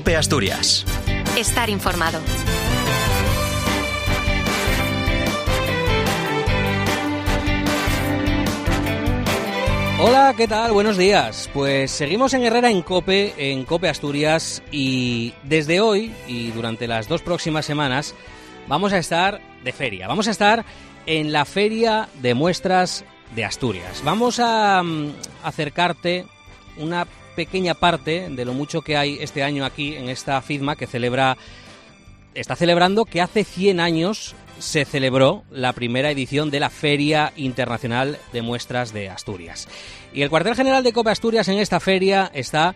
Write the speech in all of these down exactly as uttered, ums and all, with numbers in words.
COPE Asturias. Estar informado. Hola, ¿qué tal? Buenos días. Pues seguimos en Herrera en COPE, en COPE Asturias, y desde hoy y durante las dos próximas semanas vamos a estar de feria. Vamos a estar en la Feria de Muestras de Asturias. Vamos a um, acercarte una pequeña parte de lo mucho que hay este año aquí en esta FIDMA que celebra, está celebrando que hace cien años se celebró la primera edición de la Feria Internacional de Muestras de Asturias. Y el cuartel general de COPE Asturias en esta feria está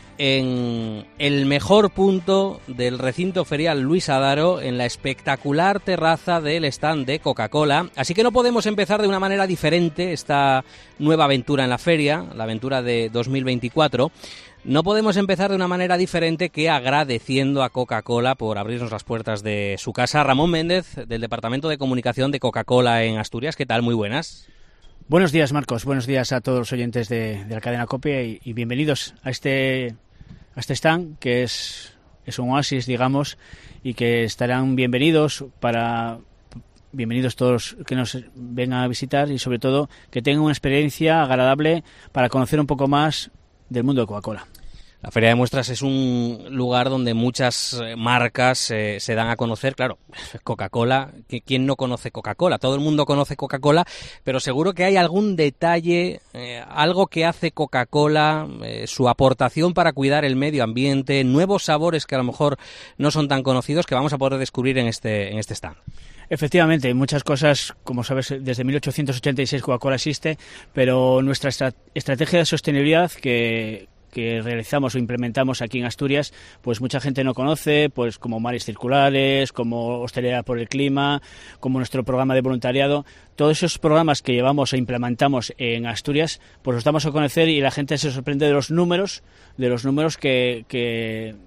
en el mejor punto del recinto ferial Luis Adaro, en la espectacular terraza del stand de Coca-Cola. Así que no podemos empezar de una manera diferente esta nueva aventura en la feria, la aventura de dos mil veinticuatro. No podemos empezar de una manera diferente que agradeciendo a Coca-Cola por abrirnos las puertas de su casa. Ramón Méndez, del Departamento de Comunicación de Coca-Cola en Asturias. ¿Qué tal? Muy buenas. Buenos días, Marcos. Buenos días a todos los oyentes de, de la cadena COPE y, y bienvenidos a este, a este stand que es, es un oasis, digamos, y que estarán bienvenidos para... Bienvenidos todos que nos vengan a visitar y sobre todo que tengan una experiencia agradable para conocer un poco más del mundo de Coca-Cola. La Feria de Muestras es un lugar donde muchas marcas eh, se dan a conocer. Claro, Coca-Cola, ¿quién no conoce Coca-Cola? Todo el mundo conoce Coca-Cola, pero seguro que hay algún detalle, eh, algo que hace Coca-Cola, eh, su aportación para cuidar el medio ambiente, nuevos sabores que a lo mejor no son tan conocidos, que vamos a poder descubrir en este, en este stand. Efectivamente, muchas cosas, como sabes, desde mil ochocientos ochenta y seis Coca-Cola existe, pero nuestra estra- estrategia de sostenibilidad que, que realizamos o implementamos aquí en Asturias, pues mucha gente no conoce, pues como mares circulares, como hostelería por el clima, como nuestro programa de voluntariado. Todos esos programas que llevamos e implementamos en Asturias, pues los damos a conocer y la gente se sorprende de los números, de los números que... que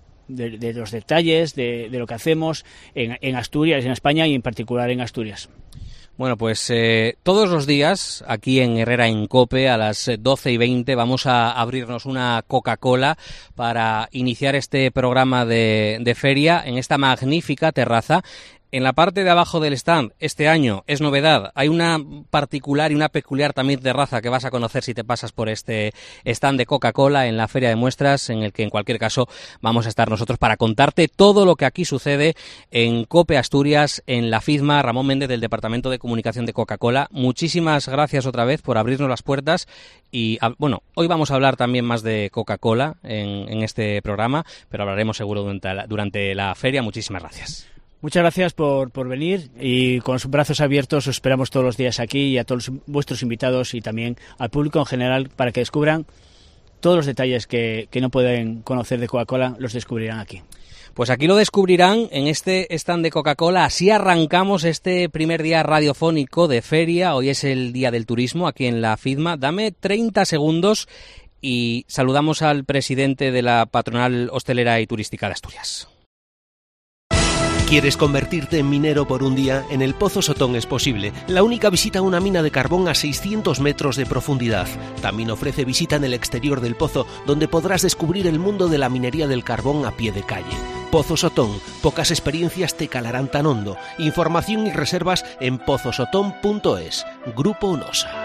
De, de los detalles, de, de lo que hacemos en, en Asturias, en España y en particular en Asturias. Bueno, pues eh, todos los días aquí en Herrera en COPE a las doce y veinte vamos a abrirnos una Coca-Cola para iniciar este programa de, de feria en esta magnífica terraza. En la parte de abajo del stand, este año, es novedad, hay una particular y una peculiar también terraza que vas a conocer si te pasas por este stand de Coca-Cola en la Feria de Muestras, en el que en cualquier caso vamos a estar nosotros para contarte todo lo que aquí sucede en COPE Asturias, en la FIDMA. Ramón Méndez, del Departamento de Comunicación de Coca-Cola, muchísimas gracias otra vez por abrirnos las puertas y, bueno, hoy vamos a hablar también más de Coca-Cola en, en este programa, pero hablaremos seguro durante la, durante la feria. Muchísimas gracias. Muchas gracias por, por venir y con los brazos abiertos os esperamos todos los días aquí y a todos vuestros invitados y también al público en general para que descubran todos los detalles que, que no pueden conocer de Coca-Cola, los descubrirán aquí. Pues aquí lo descubrirán en este stand de Coca-Cola. Así arrancamos este primer día radiofónico de feria. Hoy es el Día del Turismo aquí en la FIDMA. Dame treinta segundos y saludamos al presidente de la Patronal Hostelera y Turística de Asturias. ¿Quieres convertirte en minero por un día? En el Pozo Sotón es posible. La única visita a una mina de carbón a seiscientos metros de profundidad. También ofrece visita en el exterior del pozo, donde podrás descubrir el mundo de la minería del carbón a pie de calle. Pozo Sotón. Pocas experiencias te calarán tan hondo. Información y reservas en pozo sotón punto es. Grupo Unosa.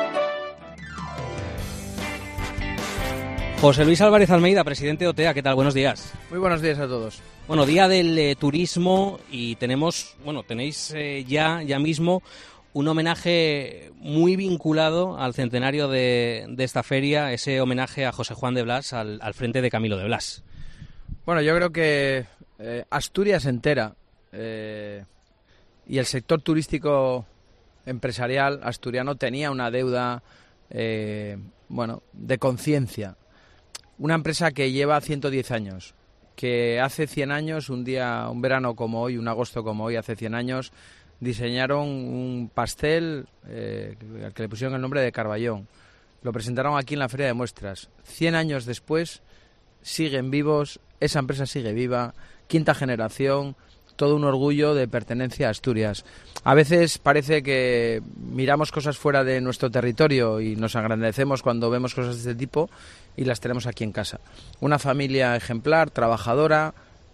José Luis Álvarez Almeida, presidente de O T E A, ¿qué tal? Buenos días. Muy buenos días a todos. Bueno, Día del eh, Turismo y tenemos, bueno, tenéis eh, ya, ya mismo un homenaje muy vinculado al centenario de, de esta feria, ese homenaje a José Juan de Blas al, al frente de Camilo de Blas. Bueno, yo creo que eh, Asturias entera eh, y el sector turístico empresarial asturiano tenía una deuda, eh, bueno, de conciencia. Una empresa que lleva ciento diez años, que hace cien años, un día, un verano como hoy, un agosto como hoy, hace cien años, diseñaron un pastel eh, al que le pusieron el nombre de Carballón. Lo presentaron aquí en la Feria de Muestras. Cien años después siguen vivos, esa empresa sigue viva, quinta generación, todo un orgullo de pertenencia a Asturias. A veces parece que miramos cosas fuera de nuestro territorio y nos engrandecemos cuando vemos cosas de este tipo y las tenemos aquí en casa. Una familia ejemplar, trabajadora,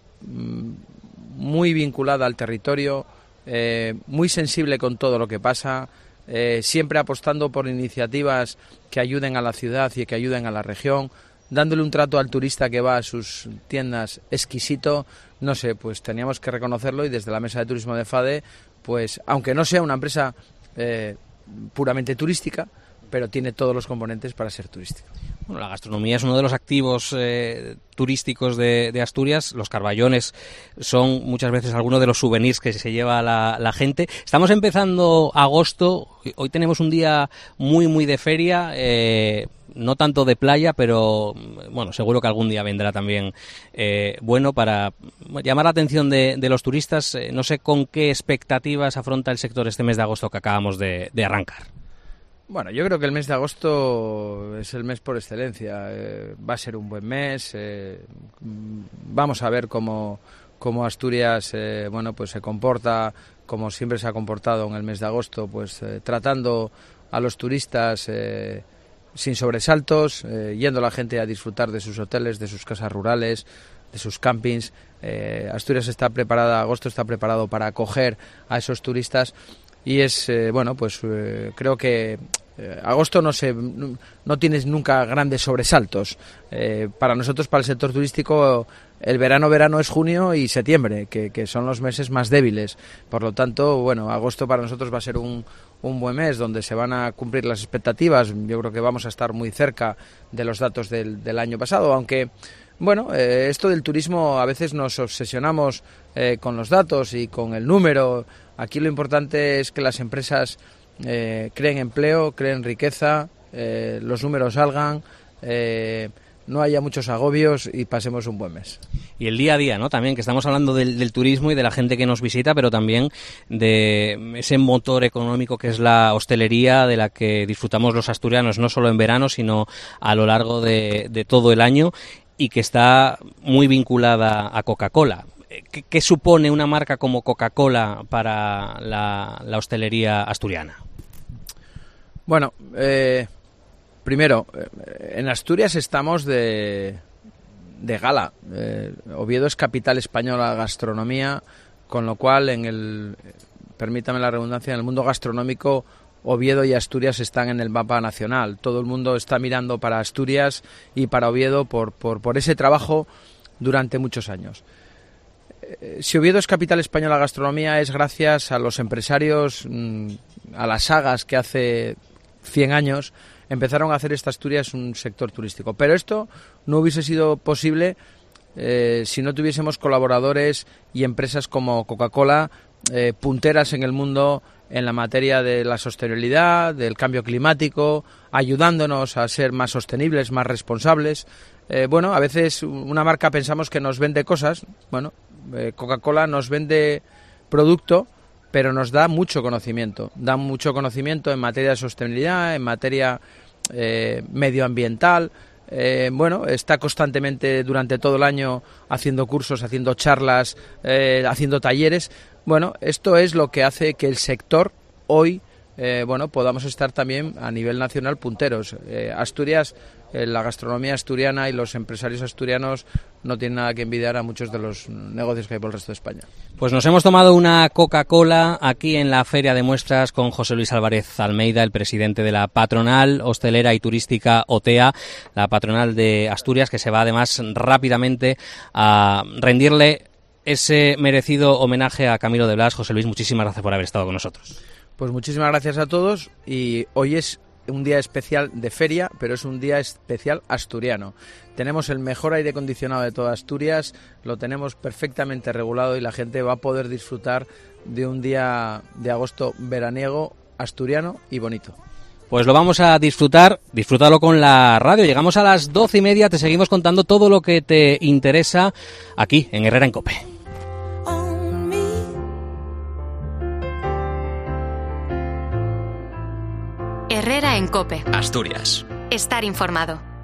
muy vinculada al territorio, eh, muy sensible con todo lo que pasa, eh, siempre apostando por iniciativas que ayuden a la ciudad y que ayuden a la región, dándole un trato al turista que va a sus tiendas exquisito. No sé, pues teníamos que reconocerlo y desde la Mesa de Turismo de FADE, pues aunque no sea una empresa eh, puramente turística, pero tiene todos los componentes para ser turística. Bueno, la gastronomía es uno de los activos eh, turísticos de, de Asturias. Los carballones son muchas veces algunos de los souvenirs que se lleva la, la gente. Estamos empezando agosto. Hoy tenemos un día muy, muy de feria. Eh, no tanto de playa, pero bueno, seguro que algún día vendrá también eh, bueno para llamar la atención de, de los turistas. Eh, no sé con qué expectativas afronta el sector este mes de agosto que acabamos de, de arrancar. Bueno, yo creo que el mes de agosto es el mes por excelencia. Eh, va a ser un buen mes. Eh, vamos a ver cómo, cómo Asturias eh, bueno, pues se comporta, como siempre se ha comportado en el mes de agosto, pues eh, tratando a los turistas eh, sin sobresaltos, eh, yendo la gente a disfrutar de sus hoteles, de sus casas rurales, de sus campings. Eh, Asturias está preparada, agosto está preparado para acoger a esos turistas. Y es, eh, bueno, pues eh, creo que eh, agosto no se, no, no tienes nunca grandes sobresaltos. Eh, para nosotros, para el sector turístico, el verano, verano es junio y septiembre, que, que son los meses más débiles. Por lo tanto, bueno, agosto para nosotros va a ser un, un buen mes donde se van a cumplir las expectativas. Yo creo que vamos a estar muy cerca de los datos del, del año pasado, aunque... Bueno, eh, esto del turismo a veces nos obsesionamos eh, con los datos y con el número. Aquí lo importante es que las empresas eh, creen empleo, creen riqueza, eh, los números salgan, eh, no haya muchos agobios y pasemos un buen mes. Y el día a día, ¿no? También, que estamos hablando del, del turismo y de la gente que nos visita, pero también de ese motor económico que es la hostelería, de la que disfrutamos los asturianos no solo en verano, sino a lo largo de, de todo el año, y que está muy vinculada a Coca-Cola. ¿Qué, qué supone una marca como Coca-Cola para la, la hostelería asturiana? Bueno, eh, primero, en Asturias estamos de, de gala. Eh, Oviedo es capital española de la gastronomía, con lo cual, en el, permítame la redundancia, en el mundo gastronómico, Oviedo y Asturias están en el mapa nacional. Todo el mundo está mirando para Asturias y para Oviedo por, por, por ese trabajo durante muchos años. Eh, si Oviedo es capital española de la gastronomía es gracias a los empresarios, mmm, a las sagas que hace cien años empezaron a hacer esta Asturias un sector turístico. Pero esto no hubiese sido posible eh, si no tuviésemos colaboradores y empresas como Coca-Cola, eh, punteras en el mundo en la materia de la sostenibilidad, del cambio climático, ayudándonos a ser más sostenibles, más responsables. Eh, bueno, a veces una marca pensamos que nos vende cosas. Bueno, eh, Coca-Cola nos vende producto, pero nos da mucho conocimiento. Da mucho conocimiento en materia de sostenibilidad, en materia eh, medioambiental. Eh, bueno, está constantemente durante todo el año haciendo cursos, haciendo charlas, eh, haciendo talleres. Bueno, esto es lo que hace que el sector hoy, eh, bueno, podamos estar también a nivel nacional punteros. Eh, Asturias, eh, la gastronomía asturiana y los empresarios asturianos no tienen nada que envidiar a muchos de los negocios que hay por el resto de España. Pues nos hemos tomado una Coca-Cola aquí en la Feria de Muestras con José Luis Álvarez Almeida, el presidente de la patronal hostelera y turística OTEA, la patronal de Asturias, que se va además rápidamente a rendirle ese merecido homenaje a Camilo de Blas. José Luis, muchísimas gracias por haber estado con nosotros. Pues muchísimas gracias a todos, y hoy es un día especial de feria, pero es un día especial asturiano. Tenemos el mejor aire acondicionado de toda Asturias, lo tenemos perfectamente regulado y la gente va a poder disfrutar de un día de agosto veraniego, asturiano y bonito. Pues lo vamos a disfrutar, disfrútalo con la radio. Llegamos a las doce y media, te seguimos contando todo lo que te interesa aquí en Herrera en COPE. Herrera en COPE. Asturias. Estar informado.